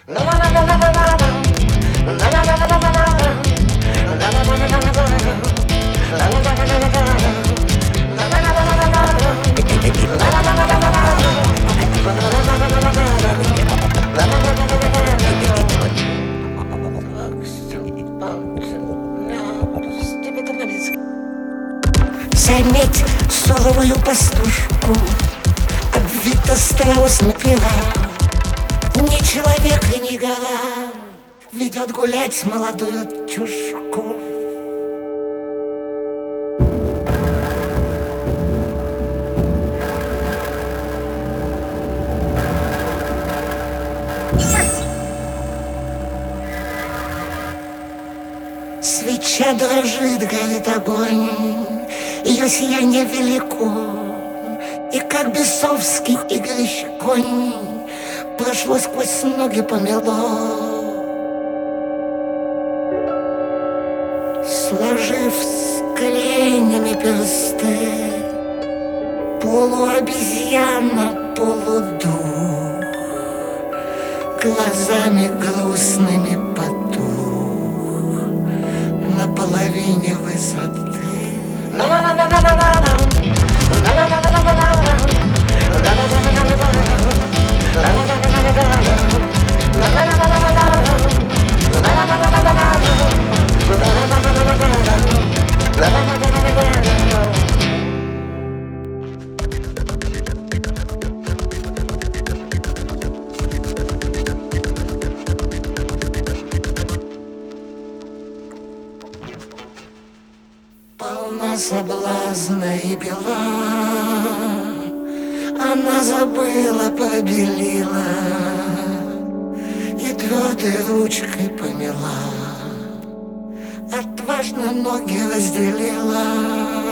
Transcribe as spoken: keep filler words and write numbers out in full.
Заметь суровую пастушку, обвита страусами пера. Не человек и не гора ведет гулять молодую чушку. Свеча дрожит, горит огонь, ее сияние велико, и как бесовский игрищ конь прошло сквозь ноги помело. Сложив с коленями персты, полуобезьяна, полудух, глазами грустными потух на половине высоты. Полна соблазна и бела, она забыла, побелила и твердой ручкой помела, отважно ноги разделила.